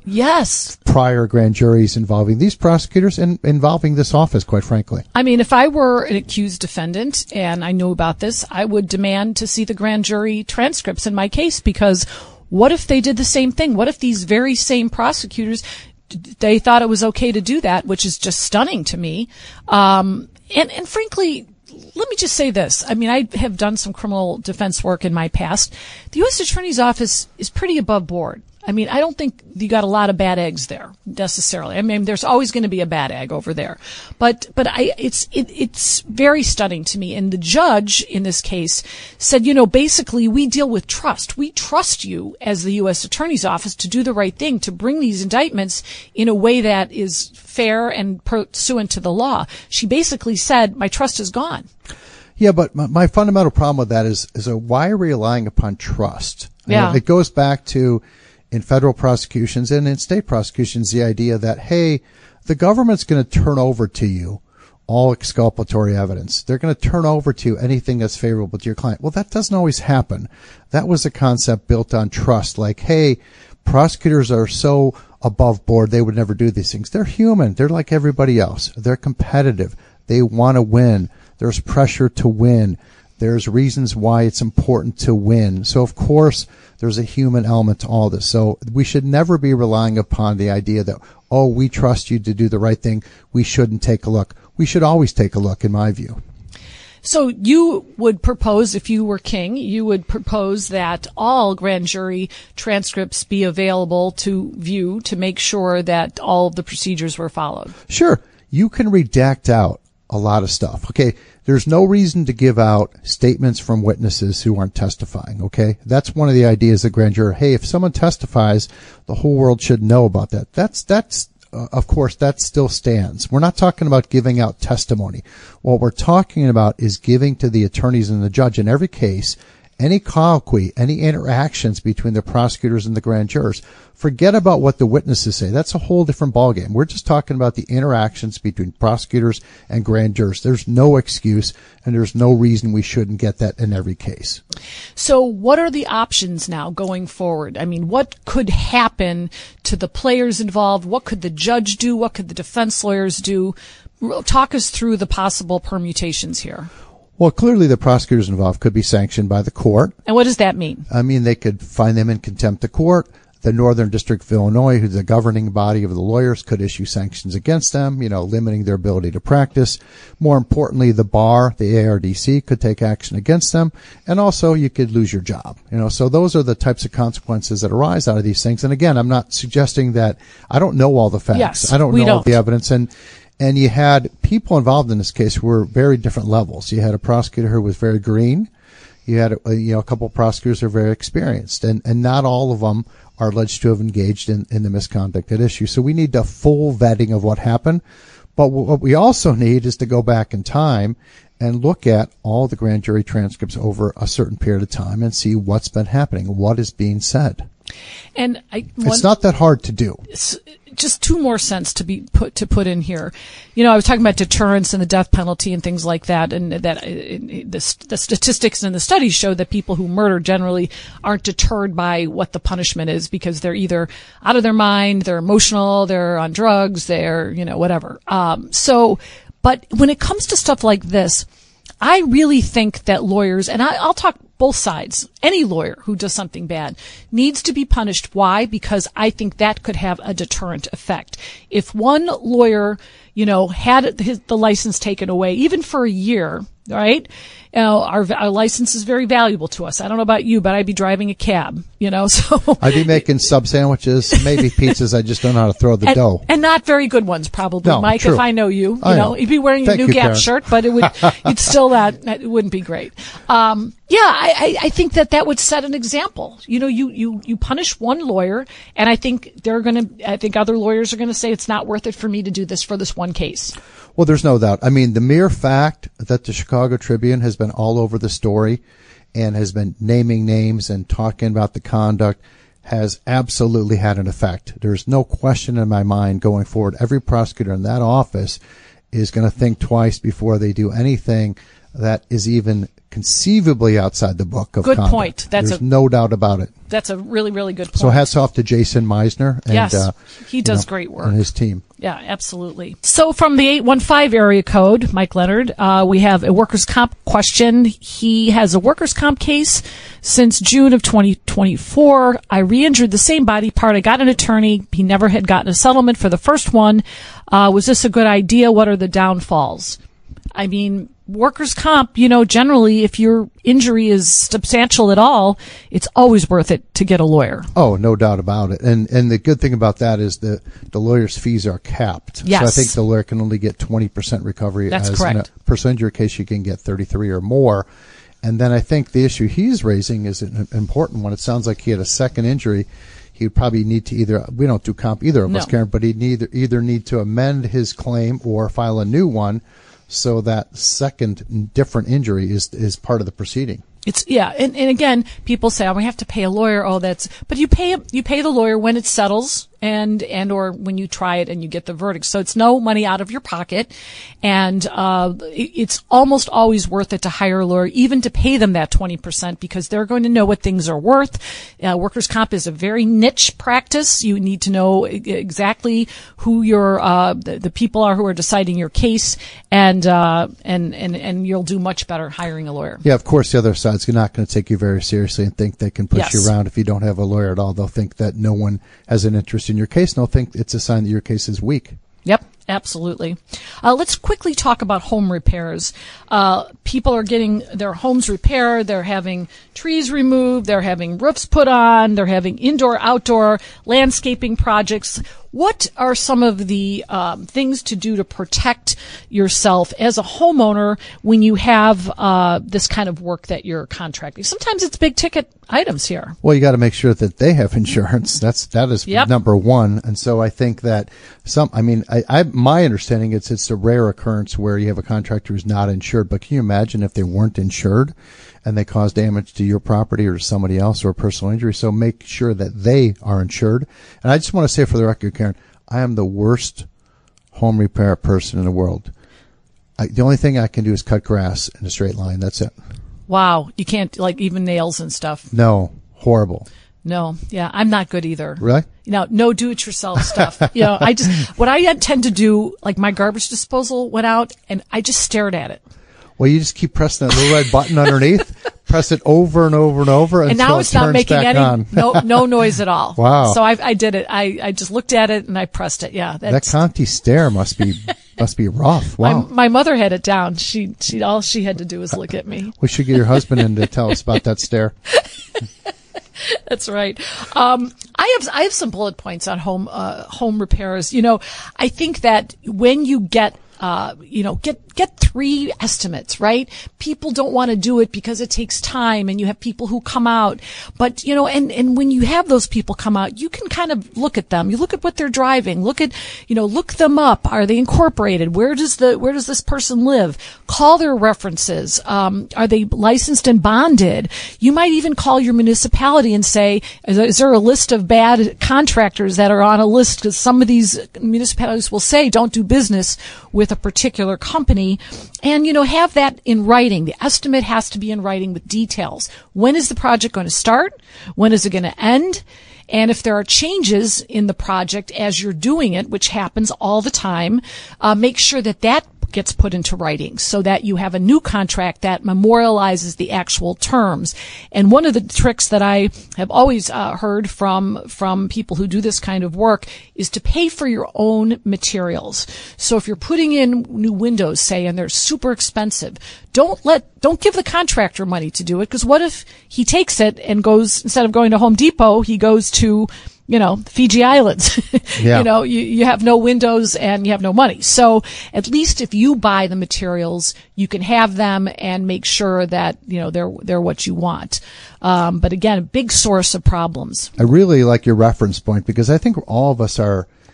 prior grand juries involving these prosecutors and involving this office, quite frankly. I mean, if I were an accused defendant and I knew about this, I would demand to see the grand jury transcripts in my case, because what if they did the same thing? What if these very same prosecutors, they thought it was okay to do that, which is just stunning to me. And frankly, let me just say this. I mean, I have done some criminal defense work in my past. The U.S. Attorney's Office is pretty above board. I mean, I don't think you got a lot of bad eggs there necessarily. I mean, there's always going to be a bad egg over there, but it's very stunning to me. And the judge in this case said, basically we deal with trust. We trust you as the U.S. Attorney's Office to do the right thing, to bring these indictments in a way that is fair and pursuant to the law. She basically said, my trust is gone. Yeah, but my fundamental problem with that is why are we relying upon trust? Yeah. It goes back to, in federal prosecutions and in state prosecutions, the idea that, hey, the government's going to turn over to you all exculpatory evidence. They're going to turn over to you anything that's favorable to your client. Well, that doesn't always happen. That was a concept built on trust. Like, hey, prosecutors are so above board, they would never do these things. They're human. They're like everybody else. They're competitive. They want to win. There's pressure to win. There's reasons why it's important to win. So, of course, there's a human element to all this. So we should never be relying upon the idea that, oh, we trust you to do the right thing, we shouldn't take a look. We should always take a look, in my view. So you would propose, if you were king, you would propose that all grand jury transcripts be available to view to make sure that all of the procedures were followed. Sure. You can redact out a lot of stuff. Okay. There's no reason to give out statements from witnesses who aren't testifying. Okay. That's one of the ideas of grand jury. Hey, if someone testifies, the whole world should know about that. Of course, that still stands. We're not talking about giving out testimony. What we're talking about is giving to the attorneys and the judge in every case any colloquy, any interactions between the prosecutors and the grand jurors. Forget about what the witnesses say. That's a whole different ballgame. We're just talking about the interactions between prosecutors and grand jurors. There's no excuse, and there's no reason we shouldn't get that in every case. So what are the options now going forward? I mean, what could happen to the players involved? What could the judge do? What could the defense lawyers do? Talk us through the possible permutations here. Well, clearly the prosecutors involved could be sanctioned by the court. And what does that mean? I mean, they could find them in contempt of court. The Northern District of Illinois, who's the governing body of the lawyers, could issue sanctions against them, limiting their ability to practice. More importantly, the bar, the ARDC, could take action against them. And also, you could lose your job. So those are the types of consequences that arise out of these things. And again, I'm not suggesting that I don't know all the facts. Yes, I don't know all the evidence. And you had people involved in this case who were very different levels. You had a prosecutor who was very green. You had a couple of prosecutors who are very experienced, and not all of them are alleged to have engaged in the misconduct at issue. So we need a full vetting of what happened. But what we also need is to go back in time and look at all the grand jury transcripts over a certain period of time and see what's been happening, what is being said. And it's not that hard to do. Just 2 more cents to put in here. I was talking about deterrence and the death penalty and things like that, and that the statistics and the studies show that people who murder generally aren't deterred by what the punishment is because they're either out of their mind, they're emotional, they're on drugs, they're whatever. But when it comes to stuff like this, I really think that lawyers, and I'll talk both sides, any lawyer who does something bad needs to be punished. Why? Because I think that could have a deterrent effect. If one lawyer, had the license taken away, even for a year, right? Our license is very valuable to us. I don't know about you, but I'd be driving a cab, so. I'd be making sub sandwiches, maybe pizzas. I just don't know how to throw the dough. And not very good ones, probably, no, Mike, true. if I know you. Know. You'd be wearing a New Gap shirt, but it wouldn't be great. I think that would set an example. You punish one lawyer, and I think other lawyers are going to say it's not worth it for me to do this for this one case. Well, there's no doubt. I mean, the mere fact that the Chicago Tribune has been all over the story and has been naming names and talking about the conduct has absolutely had an effect. There's no question in my mind going forward. Every prosecutor in that office is going to think twice before they do anything that is even conceivably outside the book of conduct. Good point. There's no doubt about it. That's a really, really good point. So hats off to Jason Meisner. And, yes, he does great work. And his team. Yeah, absolutely. So from the 815 area code, Mike Leonard, we have a workers' comp question. He has a workers' comp case since June of 2024. I re-injured the same body part. I got an attorney. He never had gotten a settlement for the first one. Was this a good idea? What are the downfalls? I mean, workers' comp, generally, if your injury is substantial at all, it's always worth it to get a lawyer. Oh, no doubt about it. And the good thing about that is the lawyer's fees are capped. Yes. So I think the lawyer can only get 20% recovery. That's correct. In a personal injury case, you can get 33 or more. And then I think the issue he's raising is an important one. It sounds like he had a second injury. He would probably need to we don't do comp either of us, Karen, but he'd either need to amend his claim or file a new one. So that second different injury is part of the proceeding. And again, people say, we have to pay a lawyer. But you pay the lawyer when it settles and or when you try it and you get the verdict. So it's no money out of your pocket. And, it's almost always worth it to hire a lawyer, even to pay them that 20%, because they're going to know what things are worth. Workers' comp is a very niche practice. You need to know exactly who the people are who are deciding your case, and you'll do much better hiring a lawyer. Yeah, of course, the other side's not going to take you very seriously and think they can push you around if you don't have a lawyer at all. They'll think that no one has an interest in your case, and they'll think it's a sign that your case is weak. Yep. Absolutely. Let's quickly talk about home repairs. People are getting their homes repaired. They're having trees removed. They're having roofs put on. They're having indoor-outdoor landscaping projects. What are some of the things to do to protect yourself as a homeowner when you have this kind of work that you're contracting? Sometimes it's big ticket items here. Well, you got to make sure that they have insurance. That is number one. And so I think that my understanding is it's a rare occurrence where you have a contractor who's not insured. But can you imagine if they weren't insured and they cause damage to your property or to somebody else or a personal injury? So make sure that they are insured. And I just want to say for the record, Karen, I am the worst home repair person in the world. The only thing I can do is cut grass in a straight line. That's it. Wow. You can't, like, even nails and stuff. No. Horrible. No. Yeah. I'm not good either. Really? No do-it-yourself stuff. What I tend to do, like my garbage disposal went out and I just stared at it. Well, you just keep pressing that little red button underneath, press it over and over and over and now it's not making any no noise at all. Wow. So I did it. I just looked at it and I pressed it. Yeah. That Conti stare must be rough. Wow. My mother had it down. She all she had to do was look at me. We should get your husband in to tell us about that stare. That's right. I have some bullet points on home repairs. I think that when you get 3 estimates, right? People don't want to do it because it takes time and you have people who come out. But, and when you have those people come out, you can kind of look at them. You look at what they're driving. Look them up. Are they incorporated? Where does this person live? Call their references. Are they licensed and bonded? You might even call your municipality and say, is there a list of bad contractors that are on a list? Because some of these municipalities will say don't do business with a particular company. And, have that in writing. The estimate has to be in writing with details. When is the project going to start? When is it going to end? And if there are changes in the project as you're doing it, which happens all the time, make sure that gets put into writing so that you have a new contract that memorializes the actual terms. And one of the tricks that I have always heard from people who do this kind of work is to pay for your own materials. So if you're putting in new windows, say, and they're super expensive, don't give the contractor money to do it, because what if he takes it and goes, instead of going to Home Depot, he goes to Fiji Islands. Yeah. You have no windows and you have no money. So at least if you buy the materials, you can have them and make sure that, they're what you want. But again, a big source of problems. I really like your reference point, because I think all of us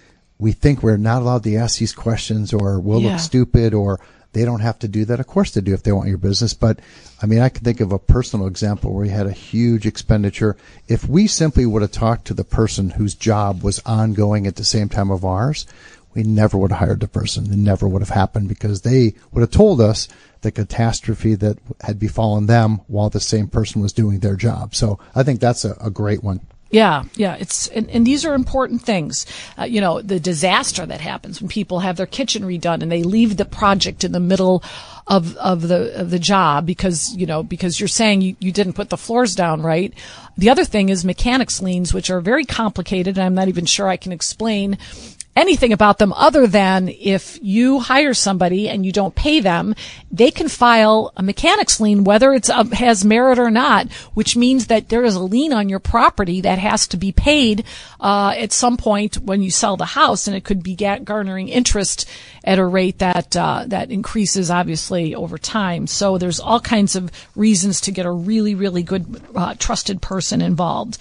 we think we're not allowed to ask these questions, or we'll look stupid, or they don't have to do that. Of course they do if they want your business. But I can think of a personal example where we had a huge expenditure. If we simply would have talked to the person whose job was ongoing at the same time of ours, we never would have hired the person. It never would have happened, because they would have told us the catastrophe that had befallen them while the same person was doing their job. So I think that's a great one. Yeah. And these are important things. The disaster that happens when people have their kitchen redone and they leave the project in the middle of the job because you're saying you didn't put the floors down right. The other thing is mechanics liens, which are very complicated, and I'm not even sure I can explain anything about them other than if you hire somebody and you don't pay them, they can file a mechanics lien, whether it has merit or not, which means that there is a lien on your property that has to be paid at some point when you sell the house, and it could be garnering interest at a rate that increases obviously over time. So there's all kinds of reasons to get a really, really good trusted person involved.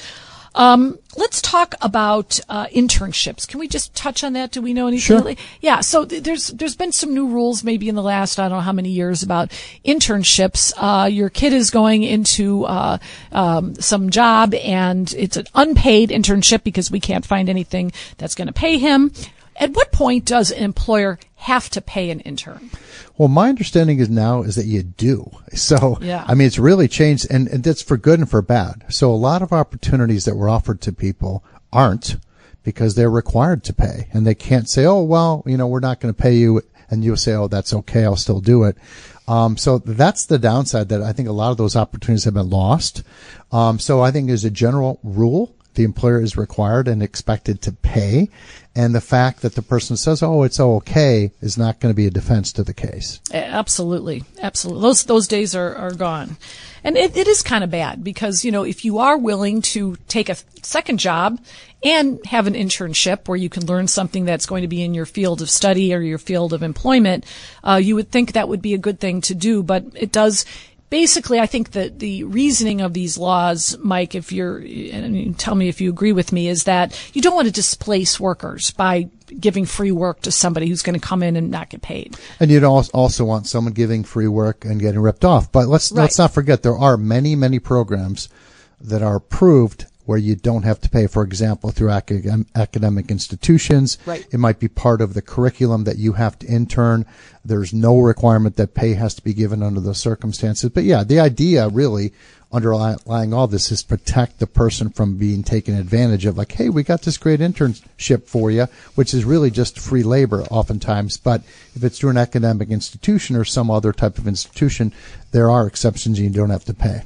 Let's talk about internships. Can we just touch on that? Do we know anything? Sure. Yeah. So there's been some new rules maybe in the last, I don't know how many years, about internships. Your kid is going into some job, and it's an unpaid internship because we can't find anything that's going to pay him. At what point does an employer have to pay an intern? Well, my understanding is that you do. So, yeah. It's really changed, and that's for good and for bad. So a lot of opportunities that were offered to people aren't, because they're required to pay, and they can't say, oh, well, we're not going to pay you, and you'll say, oh, that's okay, I'll still do it. So that's the downside, that I think a lot of those opportunities have been lost. So I think as a general rule, the employer is required and expected to pay. And the fact that the person says, oh, it's okay, is not going to be a defense to the case. Absolutely. Absolutely. Those days are gone. And it is kind of bad because, if you are willing to take a second job and have an internship where you can learn something that's going to be in your field of study or your field of employment, you would think that would be a good thing to do. But it does. Basically, I think that the reasoning of these laws, Mike, and tell me if you agree with me, is that you don't want to displace workers by giving free work to somebody who's going to come in and not get paid. And you don't also want someone giving free work and getting ripped off. But let's not forget there are many, many programs that are approved where you don't have to pay, for example, through academic institutions. Right. It might be part of the curriculum that you have to intern. There's no requirement that pay has to be given under those circumstances. But yeah, the idea really underlying all this is protect the person from being taken advantage of, like, hey, we got this great internship for you, which is really just free labor oftentimes. But if it's through an academic institution or some other type of institution, there are exceptions and you don't have to pay.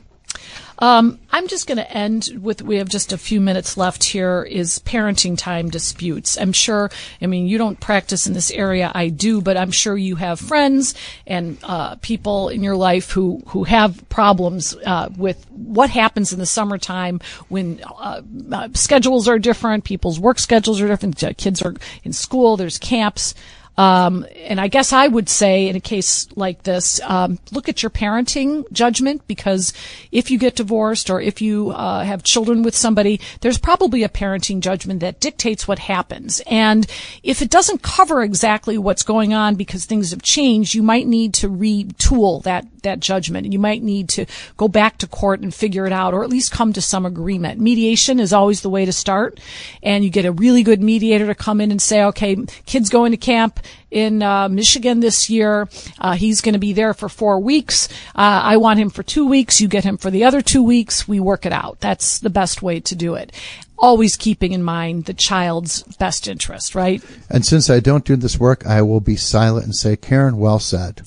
I'm just going to end with, we have just a few minutes left here, is parenting time disputes. I'm sure, you don't practice in this area, I do, but I'm sure you have friends and people in your life who have problems with what happens in the summertime when schedules are different, people's work schedules are different, kids are in school, there's camps. And I guess I would say in a case like this, look at your parenting judgment, because if you get divorced or if you have children with somebody, there's probably a parenting judgment that dictates what happens. And if it doesn't cover exactly what's going on because things have changed, you might need to retool that judgment. And you might need to go back to court and figure it out, or at least come to some agreement. Mediation is always the way to start. And you get a really good mediator to come in and say, okay, kid's going to camp in Michigan this year. He's going to be there for 4 weeks. I want him for 2 weeks. You get him for the other 2 weeks. We work it out. That's the best way to do it. Always keeping in mind the child's best interest, right? And since I don't do this work, I will be silent and say, Karen, well said.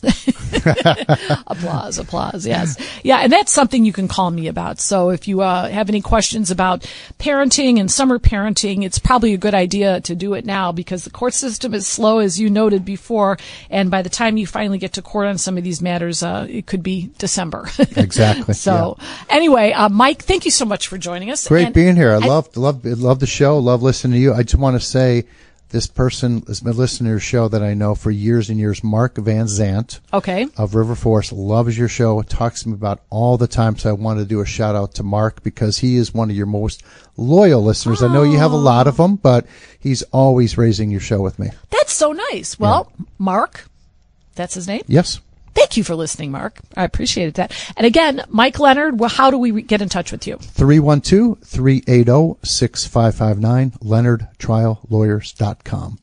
Applause, yes. Yeah, and that's something you can call me about. So if you have any questions about parenting and summer parenting, it's probably a good idea to do it now, because the court system is slow, as you noted before, and by the time you finally get to court on some of these matters, it could be December. Exactly. So anyway, Mike, thank you so much for joining us. Great being here. I love the show. Love listening to you. I just want to say, this person has been listening to your show that I know for years and years, Mark Van Zant. Okay. Of River Forest, loves your show, talks to me about all the time. So I want to do a shout out to Mark, because he is one of your most loyal listeners. I know you have a lot of them, but he's always raising your show with me. That's so nice. Well, yeah. Mark, that's his name? Yes. Thank you for listening, Mark. I appreciate that. And again, Mike Leonard, how do we get in touch with you? 312-380-6559, LeonardTrialLawyers.com.